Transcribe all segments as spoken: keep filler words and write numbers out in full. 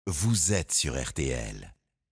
vous êtes sur R T L.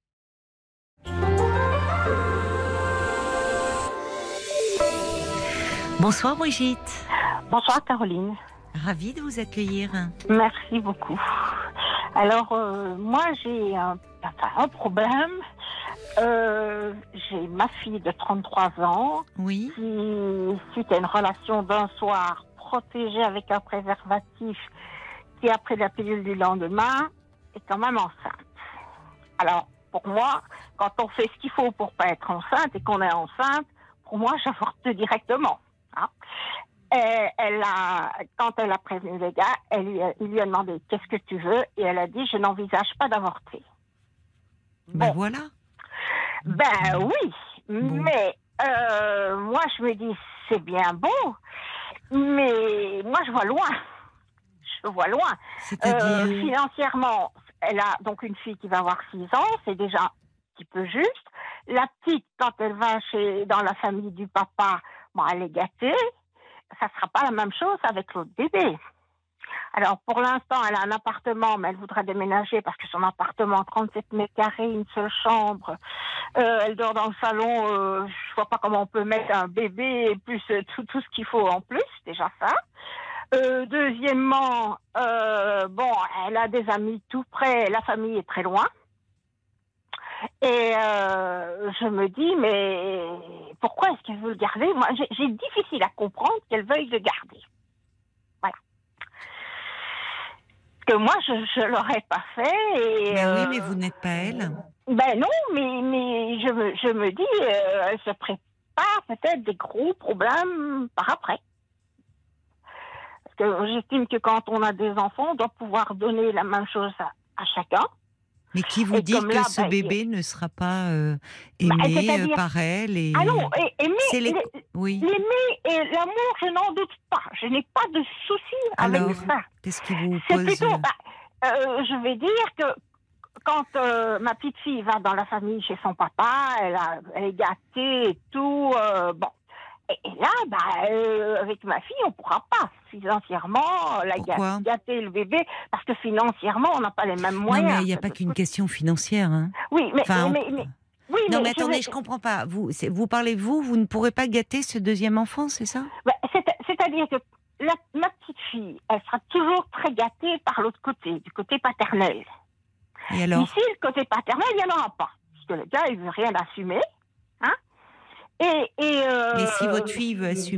Bonsoir Brigitte. Bonsoir Caroline. Ravie de vous accueillir. Merci beaucoup. Alors, euh, moi j'ai un, enfin, un problème. Euh, j'ai ma fille de trente-trois ans Oui. qui, suite à une relation d'un soir protégée avec un préservatif, qui a pris la pilule du lendemain, est quand même enceinte. Alors, pour moi, quand on fait ce qu'il faut pour pas être enceinte et qu'on est enceinte, pour moi, j'avorte directement. Hein. Et elle a, quand elle a prévenu les gars, elle lui a, il lui a demandé « Qu'est-ce que tu veux ?» Et elle a dit « Je n'envisage pas d'avorter. » Ben bon. voilà. Ben oui, bon. mais euh, moi je me dis c'est bien beau, mais moi je vois loin. Je vois loin. C'est-à-dire euh, Financièrement, elle a donc une fille qui va avoir six ans, c'est déjà un petit peu juste. La petite, quand elle va chez, dans la famille du papa, bon, elle est gâtée. Ça ne sera pas la même chose avec l'autre bébé. Alors, pour l'instant, elle a un appartement, mais elle voudra déménager parce que son appartement, trente-sept mètres carrés, une seule chambre, euh, elle dort dans le salon, euh, je vois pas comment on peut mettre un bébé et plus euh, tout, tout ce qu'il faut en plus, déjà ça. Euh, deuxièmement, euh, bon, elle a des amis tout près, la famille est très loin. Et euh, je me dis, mais pourquoi est-ce qu'elle veut le garder ? Moi, j'ai, j'ai difficile à comprendre qu'elle veuille le garder. Voilà. Que moi, je ne l'aurais pas fait. Et, Mais euh, oui, mais vous n'êtes pas elle. Ben non, mais, mais je, me, je me dis, euh, elle se prépare peut-être des gros problèmes par après. Parce que j'estime que quand on a des enfants, on doit pouvoir donner la même chose à, à chacun. Mais qui vous Et dit comme que là, ce ben, bébé il... ne sera pas euh, ben, aimé euh, par elle et... Ah non, et, aimer, C'est les... les... oui. l'aimer et l'amour, je n'en doute pas. Je n'ai pas de soucis avec Alors, ça. qu'est-ce qui vous C'est pose... plutôt, ben, euh, je vais dire que quand euh, ma petite fille va dans la famille chez son papa, elle, a, elle est gâtée et tout, euh, bon. Et, et là, bah, euh, avec ma fille, on ne pourra pas financièrement la Pourquoi ? gâter le bébé, parce que financièrement, on n'a pas les mêmes moyens. Non, mais il n'y a pas qu'une question financière. Hein. Oui, mais... Enfin, mais, on... mais, mais oui, non, mais, mais attendez, je ne comprends pas. Vous, c'est, vous parlez, vous, vous ne pourrez pas gâter ce deuxième enfant, c'est ça ? bah, c'est, C'est-à-dire que la, ma petite fille, elle sera toujours très gâtée par l'autre côté, du côté paternel. Et alors ? Ici, le côté paternel, il n'y en aura pas. Parce que le gars, il ne veut rien assumer. Hein. Et, et, euh, mais si votre fille veut assumer ?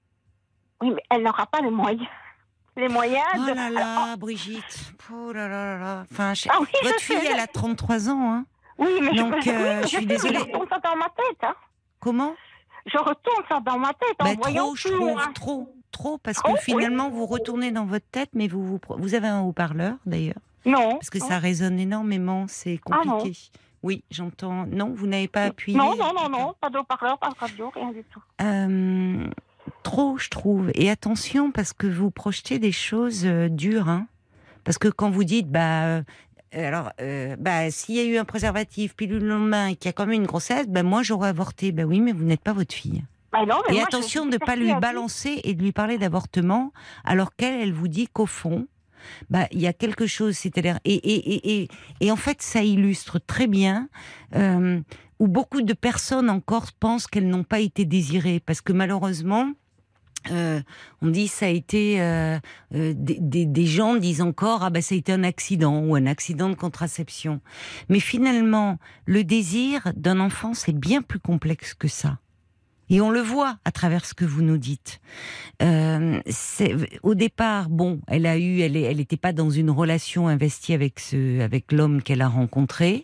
Oui, mais elle n'aura pas les moyens. Les moyens oh de... là là, Alors, Brigitte. Oh là là là là. Enfin, je... ah oui, votre je fille, sais, elle a trente-trois ans. Hein. Oui, mais Donc, je, euh, oui, mais je je suis sais, désolée. mais je retourne ça dans ma tête. Hein. Comment ? Je retourne ça dans ma tête bah, en voyant trop, je plus trouve, loin. trop, trop, parce Trop, que finalement, oui. vous retournez dans votre tête, mais vous, vous, vous avez un haut-parleur, d'ailleurs. Non. Parce que non. ça résonne énormément, c'est compliqué. Ah non. Oui, j'entends. Non, vous n'avez pas appuyé. Non, non, non, non, pas de haut-parleur, pas de radio, rien du tout. Euh, trop, je trouve. Et attention, parce que vous projetez des choses euh, dures. Hein. Parce que quand vous dites, bah, euh, alors, euh, bah, s'il y a eu un préservatif, pilule le lendemain, et qu'il y a quand même une grossesse, bah, moi, j'aurais avorté. Bah oui, mais vous n'êtes pas votre fille. Bah non, mais et moi, attention je, de ne pas lui balancer et de lui parler d'avortement, alors qu'elle, elle vous dit qu'au fond, bah, il y a quelque chose, c'est-à-dire, et, et, et, et, et en fait, ça illustre très bien euh, où beaucoup de personnes encore pensent qu'elles n'ont pas été désirées, parce que malheureusement, euh, on dit ça a été, euh, euh, des, des, des gens disent encore, ah ben ça a été un accident ou un accident de contraception. Mais finalement, le désir d'un enfant, c'est bien plus complexe que ça. Et on le voit à travers ce que vous nous dites. Euh, c'est, au départ, bon, elle a eu, elle, elle était pas dans une relation investie avec ce, avec l'homme qu'elle a rencontré.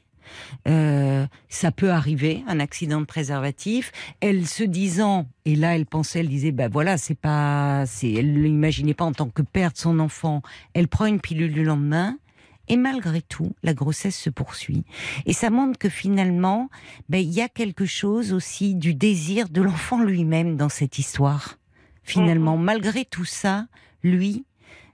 Euh, ça peut arriver, un accident de préservatif. Elle se disant, et là, elle pensait, elle disait, ben voilà, c'est pas, c'est, elle l'imaginait pas en tant que père de son enfant. Elle prend une pilule le lendemain. Et malgré tout, la grossesse se poursuit. Et ça montre que finalement, ben, il y a quelque chose aussi du désir de l'enfant lui-même dans cette histoire. Finalement, mmh. malgré tout ça, lui,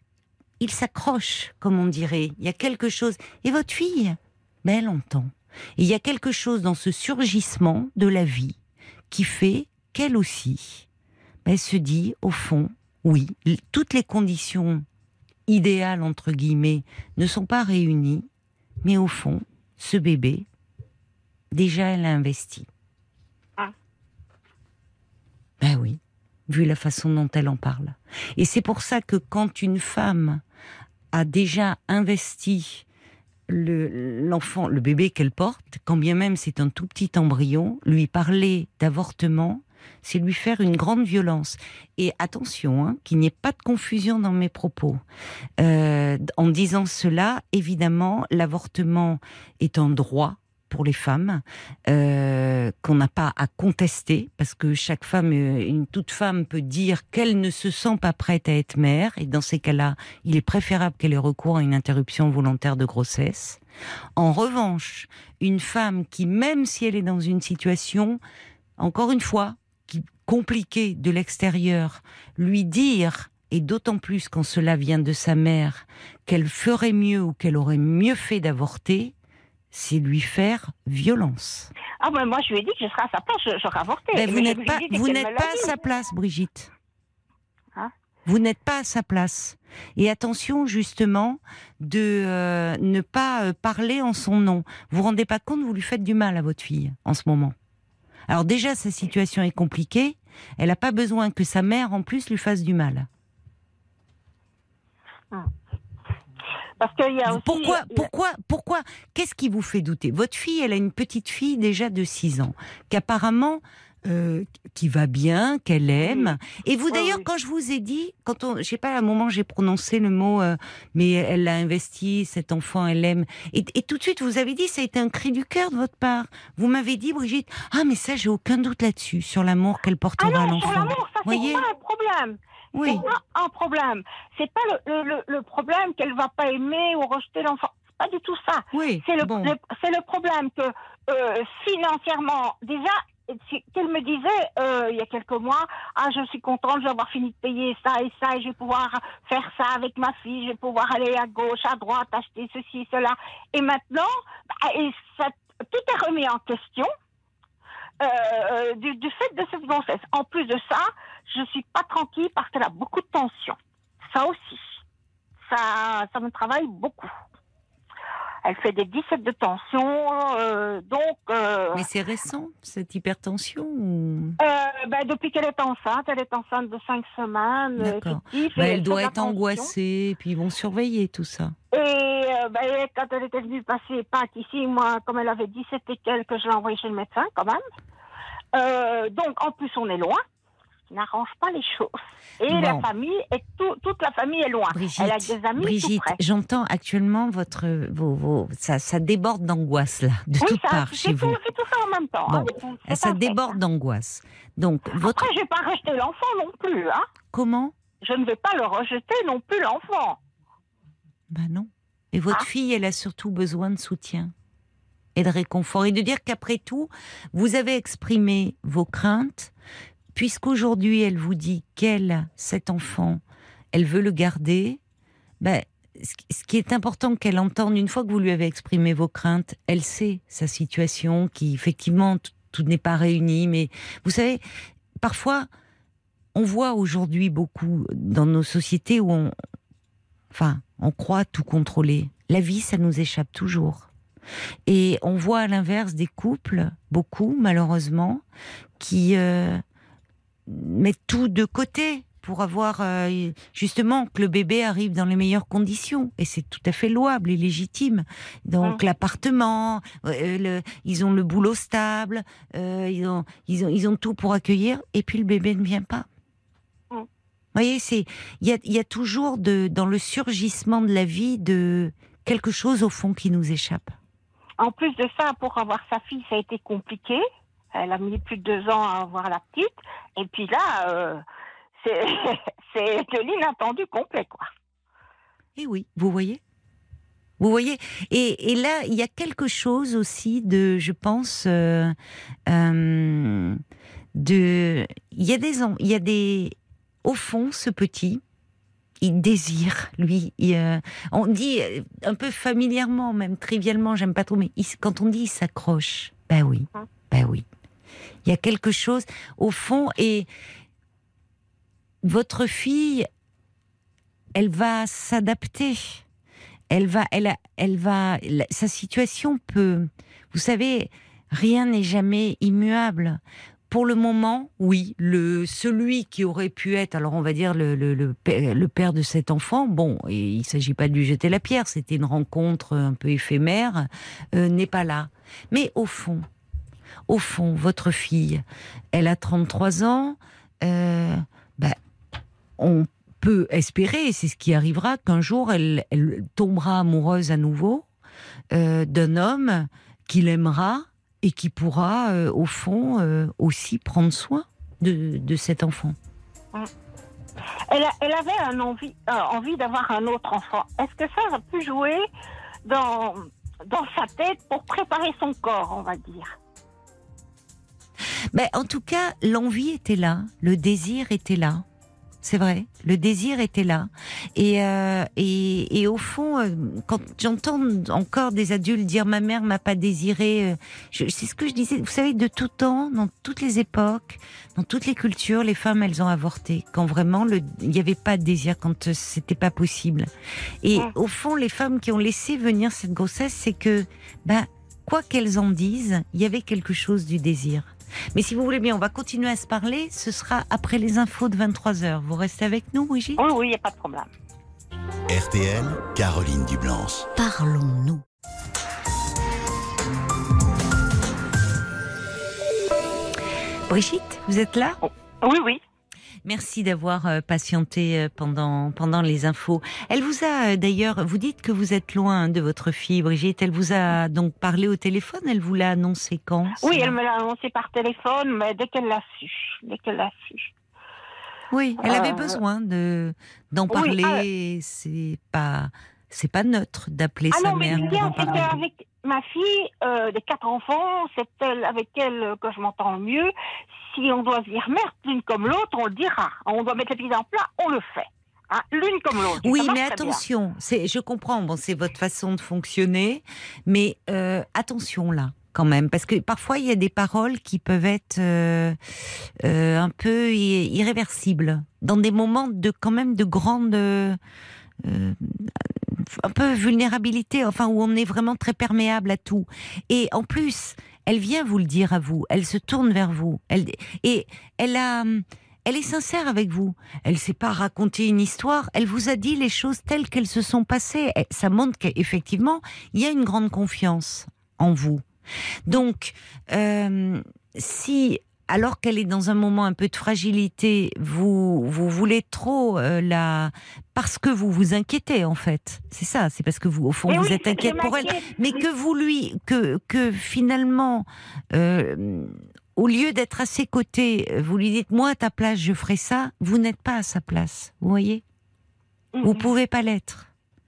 il s'accroche, comme on dirait. Il y a quelque chose. Et votre fille, ben, elle entend. Et il y a quelque chose dans ce surgissement de la vie qui fait qu'elle aussi, ben, elle se dit, au fond, oui, toutes les conditions idéales, entre guillemets, ne sont pas réunies, mais au fond, ce bébé, déjà elle a investi. Ah. Ben oui, vu la façon dont elle en parle. Et c'est pour ça que quand une femme a déjà investi le, l'enfant, le bébé qu'elle porte, quand bien même c'est un tout petit embryon, lui parler d'avortement, c'est lui faire une grande violence. Et attention, hein, qu'il n'y ait pas de confusion dans mes propos. Euh, en disant cela, évidemment, l'avortement est un droit pour les femmes, euh, qu'on n'a pas à contester, parce que chaque femme, une toute femme peut dire qu'elle ne se sent pas prête à être mère, et dans ces cas-là, il est préférable qu'elle ait recours à une interruption volontaire de grossesse. En revanche, une femme qui, même si elle est dans une situation, encore une fois, qui, compliquée de l'extérieur, lui dire, et d'autant plus quand cela vient de sa mère, qu'elle ferait mieux ou qu'elle aurait mieux fait d'avorter, c'est lui faire violence. Ah ben moi je lui ai dit que je serais à sa place, je- j'aurais avorté. Ben, vous Mais je n'êtes lui ai pas, dit dès vous qu'elle n'êtes me l'a pas à dit. sa place, Brigitte. Hein? Vous n'êtes pas à sa place. Et attention justement de euh, ne pas euh, parler en son nom. Vous vous rendez pas compte, vous lui faites du mal à votre fille en ce moment. Alors déjà, sa situation est compliquée. Elle n'a pas besoin que sa mère en plus lui fasse du mal. Parce qu'il y a aussi... Pourquoi, il y a- pourquoi, pourquoi, qu'est-ce qui vous fait douter? Votre fille, elle a une petite fille déjà de six ans, qu'apparemment, euh, qui va bien, qu'elle aime. Et vous, Oui, d'ailleurs, oui. quand je vous ai dit, quand on, je sais pas, à un moment, j'ai prononcé le mot, euh, mais elle l'a investi, cet enfant, elle aime. Et, et tout de suite, vous avez dit, ça a été un cri du cœur de votre part. Vous m'avez dit, Brigitte, ah, mais ça, j'ai aucun doute là-dessus, sur l'amour qu'elle Ah portera à non, sur l'enfant. l'amour, ça c'est Voyez? pas un problème. Oui. C'est pas un problème. C'est pas le, le, le- le problème qu'elle va pas aimer ou rejeter l'enfant. C'est pas du tout ça. Oui. C'est le, Bon. le- c'est le problème que euh, financièrement, déjà, c'est- qu'elle me disait euh, il y a quelques mois, ah je suis contente, je vais avoir fini de payer ça et ça, et je vais pouvoir faire ça avec ma fille, je vais pouvoir aller à gauche, à droite, acheter ceci, cela. Et maintenant, bah, et ça, tout est remis en question. Euh, du, du fait de cette grossesse. En plus de ça, je suis pas tranquille parce qu'elle a beaucoup de tension. Ça aussi. Ça, ça me travaille beaucoup. Elle fait des dix-sept de tension, euh, donc... Euh, Mais c'est récent, cette hypertension ou... euh, ben, depuis qu'elle est enceinte, elle est enceinte de cinq semaines. D'accord. effectif, Bah, et elle fait doit de la être tension. angoissée, puis ils vont surveiller tout ça. Et euh, ben, quand elle était venue passer Pâques ici, moi, comme elle avait dix-sept et quelques, je l'ai envoyée chez le médecin quand même. Euh, donc, en plus, on est loin, ce qui n'arrange pas les choses. Et Bon. la famille, est tout, toute la famille est loin. Brigitte, Elle a des amis Brigitte, tout près. j'entends actuellement votre, vos, vos, ça, ça déborde d'angoisse là, de Oui, toutes ça, parts c'est chez tout, vous. c'est tout ça en même temps. Bon, hein, c'est- c'est ça un fait, déborde hein. d'angoisse. Donc, votre, Après, je vais pas rejeter l'enfant non plus. Hein. comment? Je ne vais pas le rejeter non plus, l'enfant. Ben non. Et votre Ah. fille, elle a surtout besoin de soutien et de réconfort et de dire qu'après tout, vous avez exprimé vos craintes, puisqu'aujourd'hui elle vous dit qu'elle, cet enfant, elle veut le garder. Ben, ce qui- ce qui est important qu'elle entende, une fois que vous lui avez exprimé vos craintes, elle sait sa situation, qui effectivement t- tout n'est pas réuni, mais vous savez, parfois on voit aujourd'hui beaucoup dans nos sociétés où on, enfin, on croit tout contrôler. La vie, ça nous échappe toujours. Et on voit à l'inverse des couples, beaucoup malheureusement, qui euh, mettent tout de côté pour avoir euh, justement que le bébé arrive dans les meilleures conditions. Et c'est tout à fait louable et légitime. Donc Mmh. l'appartement, euh, le, ils ont le boulot stable, euh, ils, ont, ils, ont, ils ont tout pour accueillir, et puis le bébé ne vient pas. Mmh. Vous voyez, c'est, il y a, il y a toujours de, dans le surgissement de la vie de quelque chose au fond qui nous échappe. En plus de ça, pour avoir sa fille, ça a été compliqué. Elle a mis plus de deux ans à avoir la petite. Et puis là, euh, c'est, c'est de l'inattendu complet, quoi. Et oui, vous voyez, vous voyez. Et, et là, il y a quelque chose aussi de, je pense, euh, euh, de, il y a des, il y a des, au fond, ce petit, il désire, lui. Il, euh, on dit euh, un peu familièrement, même trivialement, j'aime pas trop, mais il, quand on dit il s'accroche, ben oui, ben oui. Il y a quelque chose au fond, et votre fille, elle va s'adapter. elle va, elle, a, elle va, la- sa situation peut, vous savez, rien n'est jamais immuable. Pour le moment, oui, le celui qui aurait pu être, alors on va dire le le, le, père, le père de cet enfant, bon, et il ne s'agit pas de lui jeter la pierre, c'était une rencontre un peu éphémère, euh, n'est pas là. Mais au fond, au fond, votre fille, elle a trente-trois ans, euh, bah, on peut espérer, et c'est ce qui arrivera, qu'un jour elle, elle tombera amoureuse à nouveau euh, d'un homme qui l'aimera et qui pourra, euh, au fond, euh, aussi prendre soin de, de cet enfant. Elle, a- elle avait un envie, euh, envie d'avoir un autre enfant. Est-ce que ça a pu jouer dans, dans sa tête pour préparer son corps, on va dire? Mais en tout cas, l'envie était là, le désir était là. C'est vrai, le désir était là. Et, euh, et, et au fond, euh, quand j'entends encore des adultes dire « ma mère m'a pas désiré », je, c'est ce que je disais, vous savez, de tout temps, dans toutes les époques, dans toutes les cultures, les femmes, elles ont avorté. Quand vraiment, le, il n'y avait pas de désir, quand euh, c'était pas possible. Et Ouais. au fond, les femmes qui ont laissé venir cette grossesse, c'est que, ben, quoi qu'elles en disent, il y avait quelque chose du désir. Mais si vous voulez bien, on va continuer à se parler. Ce sera après les infos de vingt-trois heures. Vous restez avec nous, Brigitte ? Oui, oui, il n'y a pas de problème. R T L, Caroline Dublanche. Parlons-nous. Brigitte, vous êtes là ? Oui, oui. Merci d'avoir euh, patienté euh, pendant pendant les infos. Elle vous a euh, d'ailleurs, vous dites que vous êtes loin de votre fille, Brigitte. Elle vous a donc parlé au téléphone. Elle vous l'a annoncé quand ? Oui, ça elle me l'a annoncé par téléphone, mais dès qu'elle l'a su. Dès qu'elle l'a su. Oui, elle avait Euh, besoin de d'en oui, parler. C'est pas c'est pas neutre d'appeler Ah sa non, mais mère le pour bien, en c'est parler. qu'avec ma fille, euh, des quatre enfants, c'est elle avec elle que je m'entends le mieux. Si on doit se dire merde, l'une comme l'autre, on le dira. On doit mettre les pieds en plat, on le fait. Hein, l'une comme l'autre. Oui, Ça marche mais très bien. attention, c'est, je comprends, bon, c'est votre façon de fonctionner, mais euh, attention là, quand même, parce que parfois il y a des paroles qui peuvent être euh, euh, un peu i- irréversibles, dans des moments de quand même de grande, euh, euh, un peu vulnérabilité, enfin où on est vraiment très perméable à tout. Et en plus, elle vient vous le dire à vous, elle se tourne vers vous, elle, et elle a... Elle est sincère avec vous. Elle ne s'est pas raconté une histoire. Elle vous a dit les choses telles qu'elles se sont passées. Et ça montre qu'effectivement, il y a une grande confiance en vous. Donc, euh, si, alors qu'elle est dans un moment un peu de fragilité, vous, vous voulez trop euh, la... Parce que vous vous inquiétez, en fait. C'est ça, c'est parce que vous, au fond, Mais vous oui, êtes inquiète je pour elle. m'inquiète. Mais que vous lui... Que, que finalement... Euh, au lieu d'être à ses côtés, vous lui dites, moi, à ta place, je ferai ça, vous n'êtes pas à sa place, vous voyez ? Vous Mhm. pouvez pas l'être.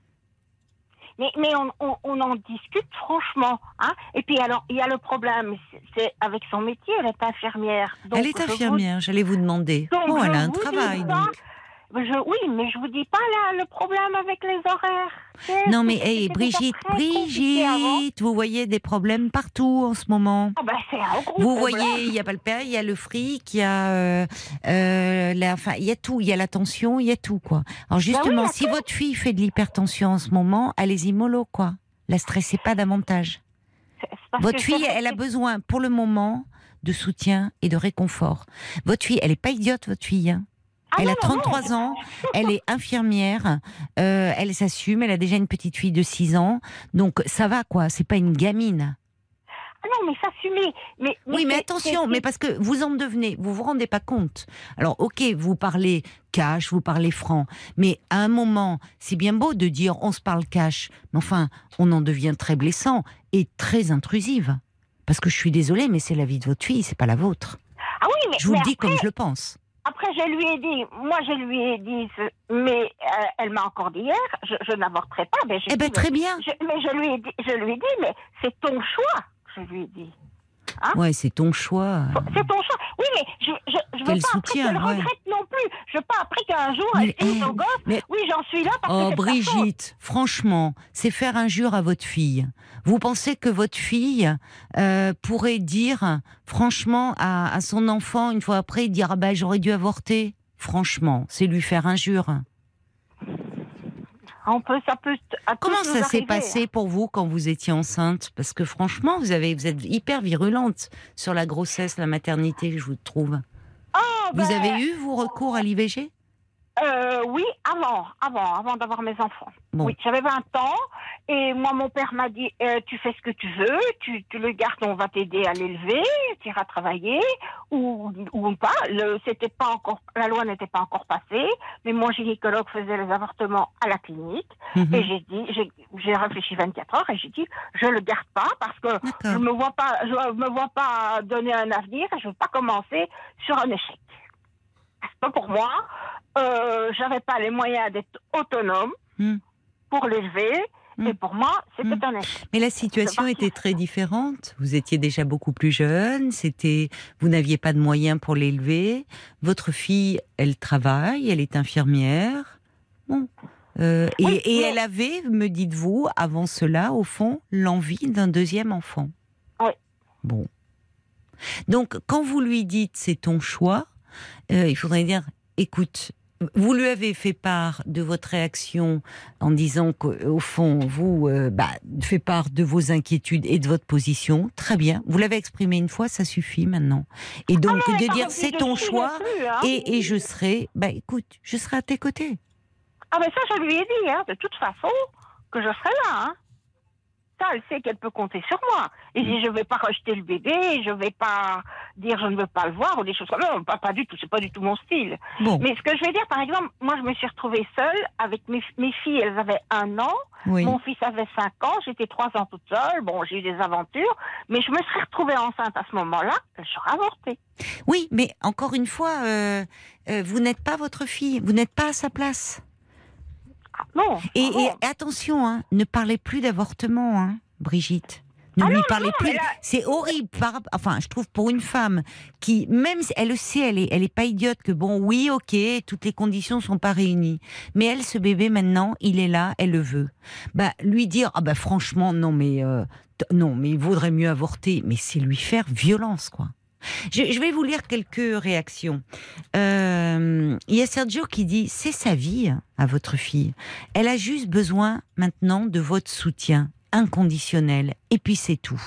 Mais, mais on, on, on en discute franchement. Hein. Et puis alors, il y a le problème, c'est- c'est avec son métier, elle est infirmière. Donc, Elle est je vous- infirmière, j'allais vous demander. Donc, Bon, elle je a un vous dis travail, ça, donc. Je, oui, mais je vous dis pas là le problème avec les horaires. C'est- Non, mais, c'était hey, déjà Brigitte, très compliqué avant. Brigitte, vous voyez des problèmes partout en ce moment. Ah ben, c'est un gros Vous problème. voyez, il y a pas le père, il y a le fric, il y a, euh, euh, la, enfin, il y a tout, il y a la tension, il y a tout, quoi. Alors justement, il y a si votre fille fait de l'hypertension en ce moment, allez-y mollo, quoi. La stressez pas davantage. C'est- c'est parce Votre que fille, c'est- elle a besoin, pour le moment, de soutien et de réconfort. Votre fille, elle est pas idiote, votre fille. Hein. Ah Elle non, a non, non. trente-trois ans, elle est infirmière, euh, elle s'assume, elle a déjà une petite fille de six ans, donc ça va, quoi. C'est pas une gamine. Ah non, mais s'assumer. Mais, Oui, mais c'est- attention, c'est- mais parce que vous en devenez, vous vous rendez pas compte. Alors, ok, vous parlez cash, vous parlez franc, mais à un moment, c'est bien beau de dire on se parle cash, mais enfin, on en devient très blessant et très intrusive. Parce que je suis désolée, mais c'est la vie de votre fille, c'est pas la vôtre. Ah oui, mais, Je vous mais le dis après, comme je le pense. après, je lui ai dit, moi, je lui ai dit, ce- mais euh, elle m'a encore dit hier, je, je n'avorterai pas. Mais, je Eh ben, dis, très mais, bien. je, mais je lui ai dit, je lui ai dit, mais c'est ton choix, je lui ai dit. Hein? Ouais, c'est ton choix. C'est ton choix. Oui, mais je, je, je veux Quel pas soutien, après qu'elle ouais. regrette non plus. Je veux pas après qu'un jour, Mais, elle dise eh, au gosse, mais- oui, j'en suis là parce Oh, que c'est ta faute. Brigitte, franchement, c'est faire injure à votre fille. Vous pensez que votre fille euh, pourrait dire, franchement, à, à son enfant, une fois après, dire ah ben, j'aurais dû avorter. Franchement, c'est lui faire injure. On peut, ça peut. Comment ça s'est passé pour vous quand vous étiez enceinte? Parce que franchement, vous avez, vous êtes hyper virulente sur la grossesse, la maternité, je vous trouve. Oh, vous ben... avez eu vos recours à l'I V G? Euh, oui, avant, avant, avant d'avoir mes enfants. Bon. Oui, j'avais vingt ans et moi, mon père m'a dit euh, tu fais ce que tu veux, tu, tu le gardes, on va t'aider à l'élever, tu iras travailler ou, ou pas. Le, c'était pas encore, la loi n'était pas encore passée, mais mon gynécologue faisait les avortements à la clinique mm-hmm. et j'ai dit, j'ai, j'ai réfléchi vingt-quatre heures et j'ai dit je le garde pas parce que D'accord. je me vois pas, je me vois pas donner un avenir et je veux pas commencer sur un échec. C'est pas pour moi. Euh, j'avais pas les moyens d'être autonome mm. pour l'élever mm. et pour moi c'était mm. un échec. Mais la situation était très différente. Vous étiez déjà beaucoup plus jeune. C'était, vous n'aviez pas de moyens pour l'élever. Votre fille, elle travaille, elle est infirmière. Bon. Euh, et, oui, et mais... elle avait, me dites-vous, avant cela, au fond, l'envie d'un deuxième enfant. Oui. Bon. Donc, quand vous lui dites c'est ton choix, euh, il faudrait dire, écoute. Vous lui avez fait part de votre réaction en disant qu'au fond, vous euh, bah, fait part de vos inquiétudes et de votre position. Très bien. Vous l'avez exprimé une fois, ça suffit maintenant. Et donc, ah, de dire c'est ton choix plus, hein. et, et je serai, bah écoute, je serai à tes côtés. Ah, mais ça, je lui ai dit, hein, de toute façon, que je serai là. Hein. Ça, elle sait qu'elle peut compter sur moi. Et mmh. je ne vais pas rejeter le bébé, je ne vais pas dire je ne veux pas le voir ou des choses comme ça. Non, pas, pas du tout, c'est pas du tout mon style. Bon. Mais ce que je vais dire, par exemple, moi, je me suis retrouvée seule avec mes, mes filles, elles avaient un an, oui. mon fils avait cinq ans, j'étais trois ans toute seule, bon, j'ai eu des aventures, mais je me serais retrouvée enceinte à ce moment-là, j'aurais avorté. Oui, mais encore une fois, euh, euh, vous n'êtes pas votre fille, vous n'êtes pas à sa place. Ah, non. Et, ah, et attention, hein, ne parlez plus d'avortement, hein, Brigitte. Ne ah lui non, parlez non, plus. là... C'est horrible. Par... Enfin, je trouve pour une femme qui, même si elle le sait, elle est, elle est pas idiote que bon, oui, ok, toutes les conditions sont pas réunies. Mais elle, ce bébé maintenant, il est là, elle le veut. Bah, lui dire, ah bah franchement, non mais euh, non, mais il vaudrait mieux avorter. Mais c'est lui faire violence, quoi. Je, je vais vous lire quelques réactions. Euh, il y a Sergio qui dit, c'est sa vie à votre fille. Elle a juste besoin maintenant de votre soutien inconditionnel. Et puis c'est tout.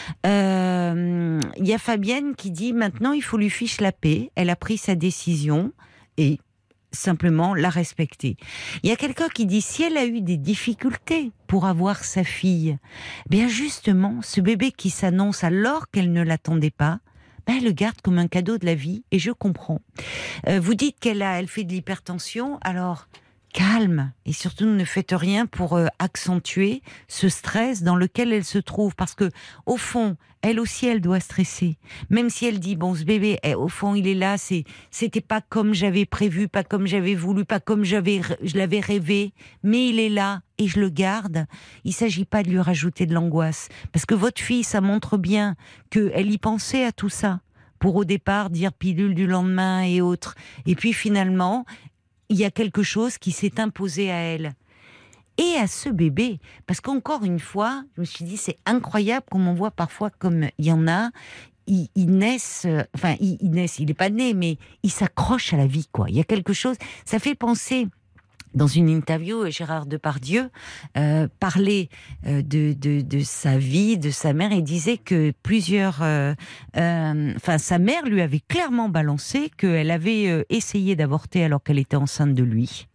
Euh, il y a Fabienne qui dit, maintenant il faut lui fiche la paix. Elle a pris sa décision et simplement la respecter. Il y a quelqu'un qui dit, si elle a eu des difficultés pour avoir sa fille, bien justement, ce bébé qui s'annonce alors qu'elle ne l'attendait pas, ben, elle le garde comme un cadeau de la vie, et je comprends. Euh, vous dites qu'elle a, elle fait de l'hypertension, alors calme, et surtout ne faites rien pour euh, accentuer ce stress dans lequel elle se trouve, parce que au fond, elle aussi, elle doit stresser. Même si elle dit, bon, ce bébé, eh, au fond, il est là, c'est, c'était pas comme j'avais prévu, pas comme j'avais voulu, pas comme j'avais, je l'avais rêvé, mais il est là, et je le garde. Il s'agit pas de lui rajouter de l'angoisse. Parce que votre fille, ça montre bien qu'elle y pensait à tout ça. Pour au départ dire pilule du lendemain et autres. Et puis finalement, il y a quelque chose qui s'est imposé à elle. Et à ce bébé. Parce qu'encore une fois, je me suis dit, c'est incroyable comme on voit parfois, comme il y en a, ils, ils naissent, euh, enfin, ils, ils naissent, il n'est pas né, mais ils s'accrochent à la vie, quoi. Il y a quelque chose, ça fait penser... Dans une interview, Gérard Depardieu euh, parlait euh, de, de, de sa vie, de sa mère, et disait que plusieurs... Euh, euh, enfin, sa mère lui avait clairement balancé qu'elle avait euh, essayé d'avorter alors qu'elle était enceinte de lui,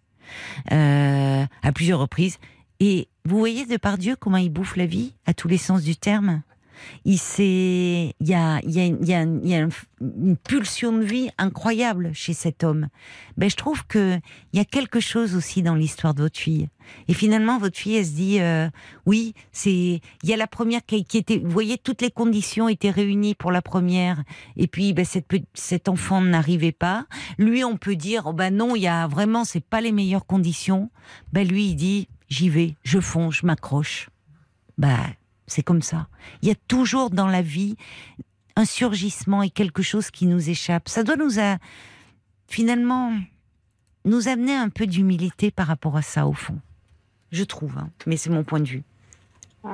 euh, à plusieurs reprises. Et vous voyez Depardieu, comment il bouffe la vie, à tous les sens du terme. Il s'est, il y a, il y a, il y a, il y a une pulsion de vie incroyable chez cet homme. Ben, je trouve que il y a quelque chose aussi dans l'histoire de votre fille. Et finalement, votre fille, elle se dit, euh, oui, c'est, il y a la première qui, qui était, vous voyez, toutes les conditions étaient réunies pour la première. Et puis, ben, cette, cet enfant n'arrivait pas. Lui, on peut dire, oh, ben non, il y a vraiment, c'est pas les meilleures conditions. Ben, lui, il dit, j'y vais, je fonce, je m'accroche. Ben, c'est comme ça. Il y a toujours dans la vie un surgissement et quelque chose qui nous échappe. Ça doit nous a, finalement nous amener un peu d'humilité par rapport à ça, au fond. Je trouve, hein, mais c'est mon point de vue. Il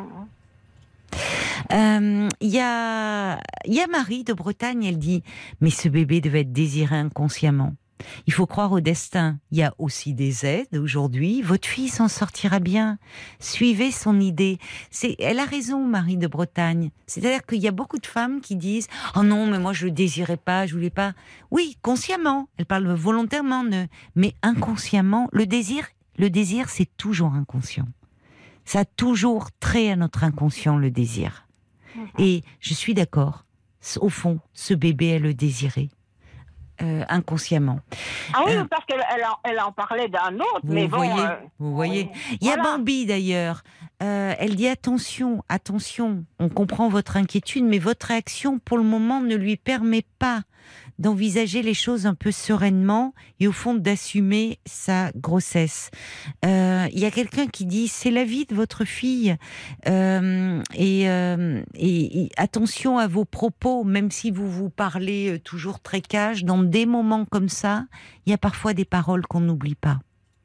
euh, y a, y a Marie de Bretagne, elle dit « Mais ce bébé devait être désiré inconsciemment. Il faut croire au destin. Il y a aussi des aides aujourd'hui. Votre fille s'en sortira bien. Suivez son idée. C'est, elle a raison, Marie de Bretagne. C'est-à-dire qu'il y a beaucoup de femmes qui disent « Oh non, mais moi je le désirais pas, je voulais pas. » Oui, consciemment. Elle parle volontairement, de... mais inconsciemment. Le désir, le désir, c'est toujours inconscient. Ça a toujours trait à notre inconscient, le désir. Et je suis d'accord. Au fond, ce bébé, elle le désirait. Euh, inconsciemment. Ah oui, Euh, parce qu'elle elle en, elle en parlait d'un autre, vous mais bon... voyez, euh, vous voyez. oui, Il y a voilà. Bambi d'ailleurs. Euh, elle dit attention, attention. On comprend votre inquiétude, mais votre réaction pour le moment ne lui permet pas d'envisager les choses un peu sereinement et au fond d'assumer sa grossesse. Euh, il y a quelqu'un qui dit c'est la vie de votre fille euh, et, euh, et, et attention à vos propos, même si vous vous parlez toujours très cash, dans des moments comme ça, il y a parfois des paroles qu'on n'oublie pas.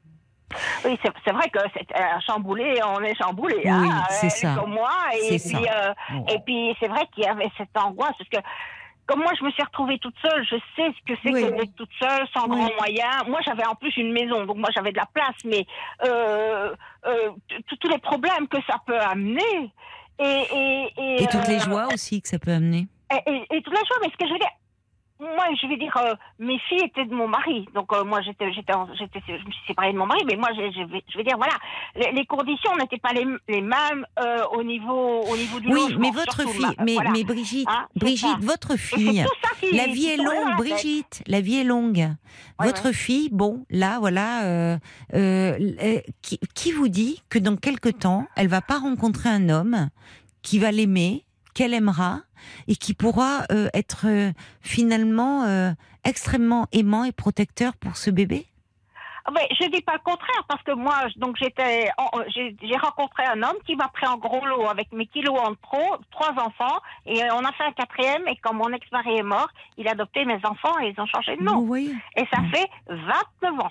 Oui, c'est, c'est vrai que c'est un chamboulé, on est chamboulé. Oui, hein, c'est elle ça. Comme moi, et C'est puis, ça. euh, Bon. et puis c'est vrai qu'il y avait cette angoisse, parce que comme moi, je me suis retrouvée toute seule, je sais ce que c'est Oui. que d'être toute seule, sans Oui. grands moyens. Moi, j'avais en plus une maison, donc moi, j'avais de la place, mais euh, euh, t- tous les problèmes que ça peut amener. Et, et, et, Et toutes les euh, joies aussi que ça peut amener. Et, et, et toutes les joies, mais ce que je veux dire, moi, je vais dire, euh, mes filles étaient de mon mari. Donc, euh, moi, j'étais, j'étais, en- j'étais, je me suis séparée de mon mari, mais moi, je, je, vais, je vais dire, voilà, les, les conditions n'étaient pas les, les mêmes euh, au niveau, au niveau du Oui, logement. mais votre surtout, fille, ma- mais, voilà. mais Brigitte, Hein, c'est Brigitte, ça. votre Et fille, c'est tout ça qui, la vie qui est tournait dans longue, la tête. Brigitte, la vie est longue. Ouais, Votre ouais. fille, bon, là, voilà, euh, euh, euh, qui, qui vous dit que dans quelque temps, elle va pas rencontrer un homme qui va l'aimer, qu'elle aimera, et qui pourra euh, être euh, finalement euh, extrêmement aimant et protecteur pour ce bébé? Ah, mais je dis pas le contraire, parce que moi, je- donc j'étais, en- j'ai, j'ai rencontré un homme qui m'a pris en gros lot avec mes kilos en trop, trois enfants, et on a fait un quatrième, et quand mon ex-mari est mort, il a adopté mes enfants et ils ont changé de nom. Vous voyez? Et ça fait vingt-neuf ans.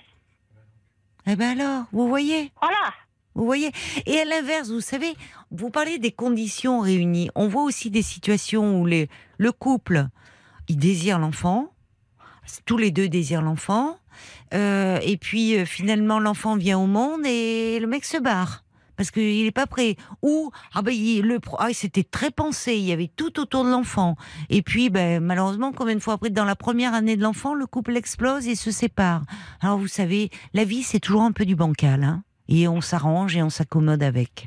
Eh ben alors, vous voyez? Voilà. Vous voyez? Et à l'inverse, vous savez, vous parlez des conditions réunies. On voit aussi des situations où les, le couple, il désire l'enfant, tous les deux désirent l'enfant, euh, et puis euh, finalement l'enfant vient au monde et le mec se barre parce qu'il n'est pas prêt. Ou ah ben il, le ah, c'était très pensé, il y avait tout autour de l'enfant. Et puis ben malheureusement, combien de fois après, dans la première année de l'enfant, le couple explose et se sépare. Alors vous savez, la vie c'est toujours un peu du bancal, hein. Et on s'arrange et on s'accommode avec.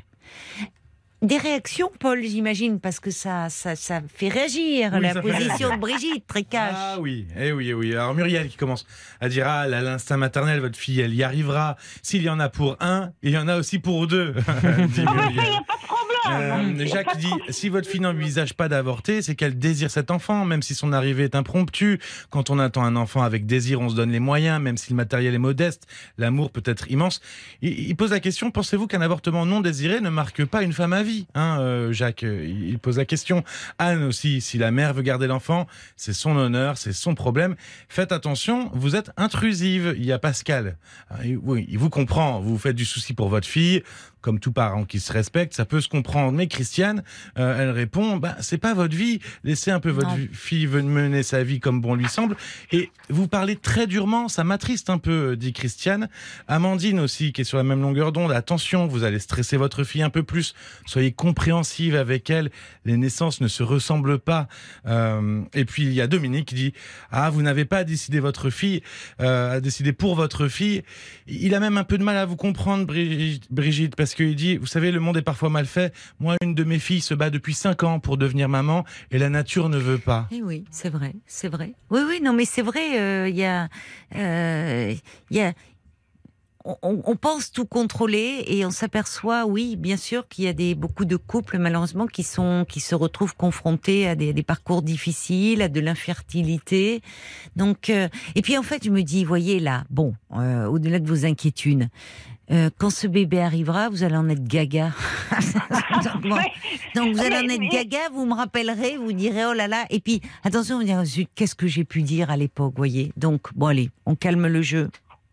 Des réactions, Paul, j'imagine, parce que ça, ça, ça fait réagir Oui, la ça fait position réagir. de Brigitte, très cash. Ah oui, eh oui, eh oui. Alors Muriel qui commence à dire ah, elle a l'instinct maternel, votre fille, elle y arrivera. S'il y en a pour un, il y en a aussi pour deux. dit Ah, mais ça, il Muriel. n'y a pas de problème. Euh, Il y a Jacques pas de dit problème. si votre fille n'envisage pas d'avorter, c'est qu'elle désire cet enfant, même si son arrivée est impromptue. Quand on attend un enfant avec désir, on se donne les moyens, même si le matériel est modeste, l'amour peut être immense. Il, il pose la question, pensez-vous qu'un avortement non désiré ne marque pas une femme à vie, hein, euh, Jacques, il, il pose la question. Anne aussi, si la mère veut garder l'enfant, c'est son honneur, c'est son problème. Faites attention, vous êtes intrusive. Il y a Pascal. Il, oui, il vous comprend, vous faites du souci pour votre fille. Comme tout parent qui se respecte, ça peut se comprendre. Mais Christiane, euh, elle répond, bah, c'est pas votre vie. Laissez un peu votre Non. fille mener sa vie comme bon lui semble. Et vous parlez très durement, ça m'attriste un peu, dit Christiane. Amandine aussi, qui est sur la même longueur d'onde. Attention, vous allez stresser votre fille un peu plus. Soyez compréhensive avec elle. Les naissances ne se ressemblent pas. Euh, et puis il y a Dominique qui dit, ah, vous n'avez pas décidé votre fille, euh, à décider pour votre fille. Il a même un peu de mal à vous comprendre, Brigitte, Brigitte parce qu'il dit, vous savez, le monde est parfois mal fait. Moi, une de mes filles se bat depuis cinq ans pour devenir maman et la nature ne veut pas. Eh oui, c'est vrai, c'est vrai. Oui, oui, non, mais c'est vrai, il euh, y a... Il euh, y a On, on pense tout contrôler et on s'aperçoit, oui, bien sûr, qu'il y a des, beaucoup de couples, malheureusement, qui, sont, qui se retrouvent confrontés à des, des parcours difficiles, à de l'infertilité. Donc, euh, et puis, en fait, je me dis, voyez là, bon, euh, au-delà de vos inquiétudes, euh, quand ce bébé arrivera, vous allez en être gaga. donc, bon, donc, vous allez en être gaga, vous me rappellerez, vous direz, oh là là. Et puis, attention, vous direz, zut, qu'est-ce que j'ai pu dire à l'époque, voyez. Donc, bon, allez, on calme le jeu.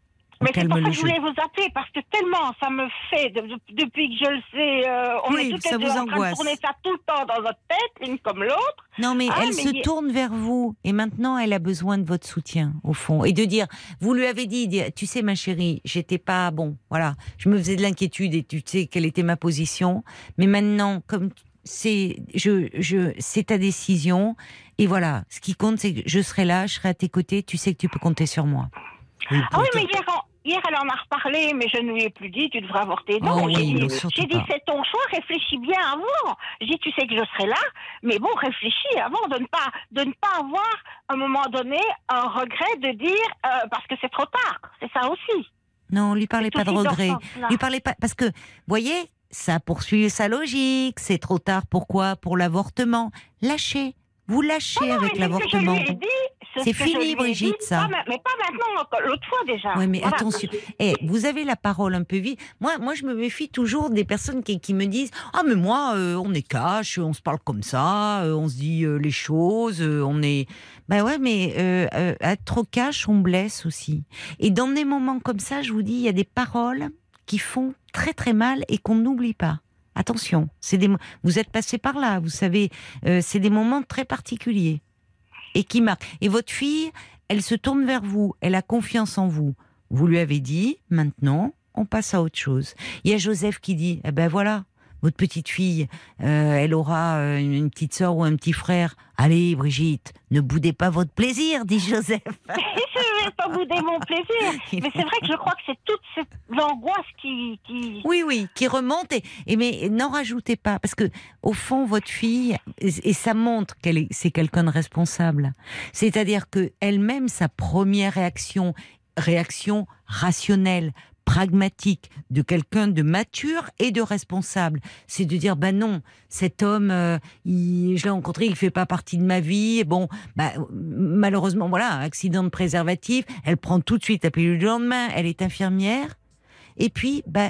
Mais c'est calme pour ça le que je jeu. voulais vous appeler, parce que tellement ça me fait, de- de- depuis que je le sais, euh, on Oui, est toutes ça les deux vous en train angoisse. de tourner ça tout le temps dans notre tête, l'une comme l'autre. Non, mais Ah, elle mais se il y a- tourne vers vous et maintenant elle a besoin de votre soutien au fond et de dire. Vous lui avez dit, dire, tu sais ma chérie, j'étais pas bon, voilà, je me faisais de l'inquiétude et tu sais quelle était ma position, mais maintenant comme c'est, je, je, c'est ta décision et voilà, ce qui compte c'est que je serai là, je serai à tes côtés, tu sais que tu peux compter sur moi. Oui, Ah oui, pour- mais hier, en- hier, elle en a reparlé, mais je ne lui ai plus dit, tu devrais avorter. Oh Non, oui, j'ai non, dit, surtout j'ai dit, pas. c'est ton choix, réfléchis bien avant. J'ai dit, tu sais que je serai là, mais bon, réfléchis avant de ne pas, de ne pas avoir, à un moment donné, un regret de dire, euh, parce que c'est trop tard. C'est ça aussi. Non, lui parlez C'est pas de aussi dans regret. ce sens-là. Lui parlez pas parce que, voyez, ça poursuit sa logique. C'est trop tard. Pourquoi? Pour l'avortement. Lâchez. Vous lâchez Non, avec mais c'est ce que je lui l'avortement. ai dit, C'est ce que je fini, lui ai Brigitte, dit, ça. pas ma- mais pas maintenant, l'autre fois déjà. Oui, mais Voilà. attention. Eh, vous avez la parole un peu vite. Moi, moi, je me méfie toujours des personnes qui, qui me disent ah mais moi, euh, on est cash, on se parle comme ça, euh, on se dit euh, les choses, euh, on est. Ben ouais, mais euh, euh, être trop cash, on blesse aussi. Et dans des moments comme ça, je vous dis, il y a des paroles qui font très très mal et qu'on n'oublie pas. Attention, c'est des. mo- Vous êtes passé par là, vous savez, euh, c'est des moments très particuliers et qui marquent. Et votre fille, elle se tourne vers vous, elle a confiance en vous. Vous lui avez dit, maintenant, on passe à autre chose. Il y a Joseph qui dit, eh ben voilà, votre petite fille, euh, elle aura euh, une petite sœur ou un petit frère. Allez, Brigitte, ne boudez pas votre plaisir, dit Joseph. Je vais pas bouder mon plaisir. Mais c'est vrai que je crois que c'est toute cette angoisse qui, qui... Oui, oui, qui remonte et, et mais n'en rajoutez pas parce que au fond votre fille et, et ça montre qu'elle est c'est quelqu'un de responsable. C'est-à-dire que elle-même sa première réaction réaction rationnelle, pragmatique de quelqu'un de mature et de responsable, c'est de dire bah non, cet homme euh, il, je l'ai rencontré, il fait pas partie de ma vie. Et bon, bah malheureusement voilà, accident de préservatif, elle prend tout de suite la pilule du lendemain, elle est infirmière. Et puis, bah,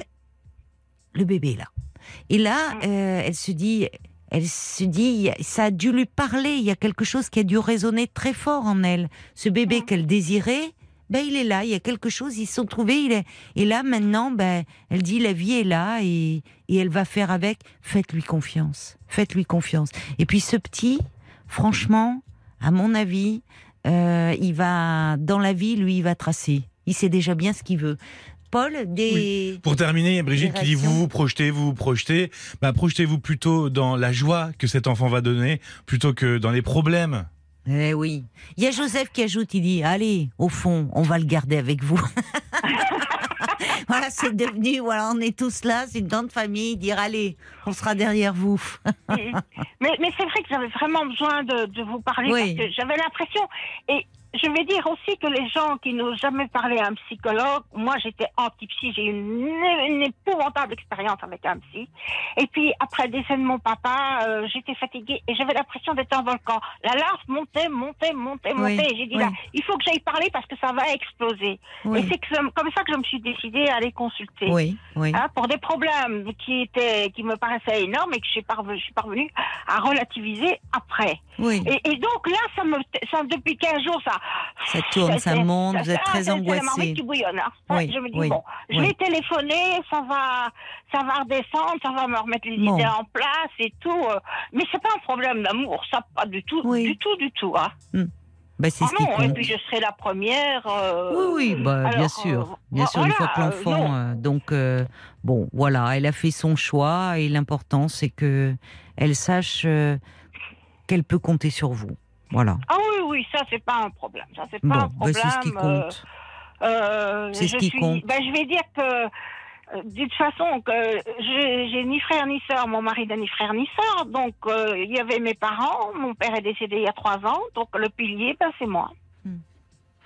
le bébé est là. Et là, euh, elle se dit, elle se dit, ça a dû lui parler. Il y a quelque chose qui a dû résonner très fort en elle. Ce bébé qu'elle désirait, ben il est là. Il y a quelque chose. Ils se sont trouvés. Il est. Et là, maintenant, ben, elle dit, la vie est là et, et elle va faire avec. Faites-lui confiance. Faites-lui confiance. Et puis ce petit, franchement, à mon avis, euh, il va dans la vie, lui, il va tracer. Il sait déjà bien ce qu'il veut. Paul, des... Pour terminer, Brigitte des qui dit réactions. vous vous projetez, vous vous projetez, bah, projetez-vous plutôt dans la joie que cet enfant va donner plutôt que dans les problèmes. Eh oui. Il y a Joseph qui ajoute, il dit, allez, au fond, on va le garder avec vous. Voilà, c'est devenu, voilà, on est tous là, c'est une grande famille, dire, allez, on sera derrière vous. mais mais c'est vrai que j'avais vraiment besoin de, de vous parler Oui. parce que j'avais l'impression... Et je vais dire aussi que les gens qui n'osent jamais parler à un psychologue, moi j'étais anti-psy, j'ai eu une, une épouvantable expérience avec un psy. Et puis après le décès de mon papa, euh, j'étais fatiguée et j'avais l'impression d'être en volcan. La lave montait, montait, montait, Oui, montait. Et j'ai dit oui. là, il faut que j'aille parler parce que ça va exploser. Oui. Et c'est que, comme ça que je me suis décidée à aller consulter. Oui, oui. Hein, pour des problèmes qui étaient, qui me paraissaient énormes et que je suis parvenue, je suis parvenue à relativiser après. Oui. Et, et donc là, ça me, ça, depuis quinze jours, ça, Ça tourne, ça c'est- monte, ça- vous êtes ah, très c'est- c'est la marmite angoissée. qui bouillonne. Hein. Ça, Oui, je me dis oui, bon, je oui. vais téléphoner, ça va, ça va redescendre, ça va me remettre les Bon. idées en place et tout. euh, Mais c'est pas un problème d'amour, ça pas du tout, Oui. du tout, du tout. Hein. Bah, c'est Ah ce qui non, et compte. puis je serai la première. euh, Oui, oui, bah, bien alors, sûr. euh, Bien sûr, voilà, une fois que euh, l'enfant... non. euh, donc, euh, bon, voilà, elle a fait son choix et l'important, c'est que elle sache euh, qu'elle peut compter sur vous. Voilà. Ah oui, oui, ça c'est pas un problème. Ça c'est pas Bon, un bah, problème. c'est ce qui euh, compte. euh, C'est ce je qui suis- compte. Ben, je vais dire que euh, de toute façon, que j'ai j'ai ni frère ni sœur. Mon mari n'a ni frère ni sœur. Donc euh, il y avait mes parents. Mon père est décédé il y a trois ans. Donc le pilier, ben, c'est moi. Hmm.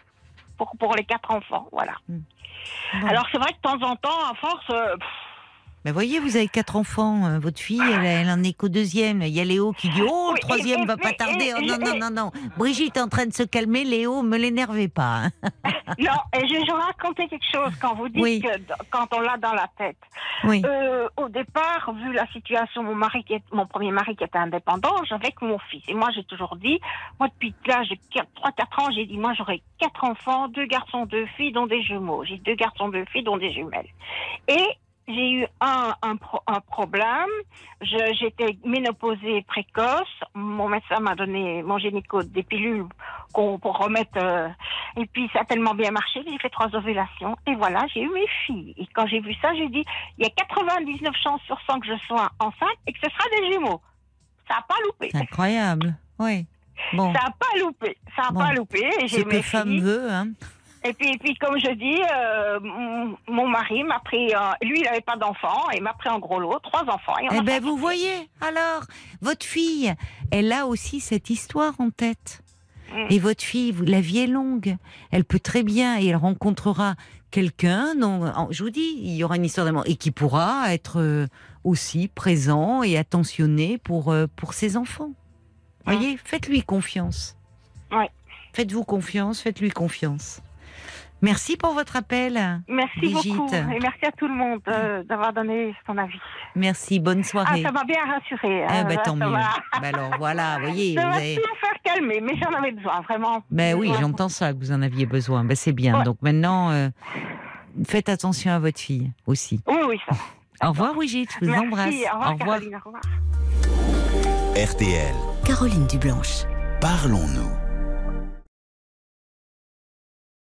Pour pour les quatre enfants, voilà. Hmm. Bon. Alors c'est vrai que de temps en temps, à force. euh, pff, Ben voyez, vous avez quatre enfants. euh, Votre fille, elle, elle en est qu'au deuxième. Il y a Léo qui dit oh, le Oui, troisième et- va et- pas et- tarder. et- Oh, non, non, et- non, non. Brigitte est en train de se calmer. Léo, me l'énervez pas. hein. Non, et je vais vous raconter quelque chose quand vous dites Oui. que d- quand on l'a dans la tête. Oui. Euh, au départ, vu la situation, mon mari, qui est, mon premier mari qui était indépendant, j'avais que mon fils. Et moi, j'ai toujours dit, moi depuis là, j'ai trois quatre ans, j'ai dit, moi j'aurai quatre enfants, deux garçons, deux filles, dont des jumeaux. J'ai deux garçons, deux filles, dont des jumelles. Et j'ai eu un, un, pro- un problème. Je- J'étais ménopausée précoce. Mon médecin m'a donné, mon gynéco, des pilules qu'on, pour remettre. euh, et puis ça a tellement bien marché que j'ai fait trois ovulations. Et voilà, j'ai eu mes filles. Et quand j'ai vu ça, j'ai dit, il y a quatre-vingt-dix-neuf chances sur cent que je sois enceinte et que ce sera des jumeaux. Ça n'a pas loupé. C'est incroyable. Oui. Bon. Ça n'a pas loupé. Ça n'a Bon. pas loupé. Et Ce j'ai que mes femme filles. veut, hein. Et puis, et puis, comme je dis, euh, mon, mon mari m'a pris, euh, lui, il n'avait pas d'enfant, et m'a pris en gros lot, trois enfants. Et on Eh a ben, fait- vous voyez, alors, votre fille, elle a aussi cette histoire en tête. Mm. Et votre fille, vous- la vie est longue. Elle peut très bien, et elle rencontrera quelqu'un, dont, en- je vous dis, il y aura une histoire d'amour, et qui pourra être euh, aussi présent et attentionné pour, euh, pour ses enfants. Mm. Voyez, faites-lui confiance. Ouais. Faites-vous confiance, faites-lui confiance. Merci pour votre appel. Merci Brigitte. beaucoup, et merci à tout le monde euh, d'avoir donné son avis. Merci, bonne Ah, soirée. ça m'a bien rassurée. Eh hein, ben, là, tant ça mieux. va- Ben alors voilà, vous voyez, Ça vous va avez... tout me faire calmer, mais j'en avais besoin, vraiment. Ben oui, Ouais. j'entends ça, que vous en aviez besoin. Ben c'est bien. Ouais. Donc maintenant, euh, faites attention à votre fille aussi. Oui, oui, ça. Au revoir Brigitte, je vous Merci, embrasse. au revoir, Caroline, au revoir. R T L, Caroline Dublanche. parlons-nous.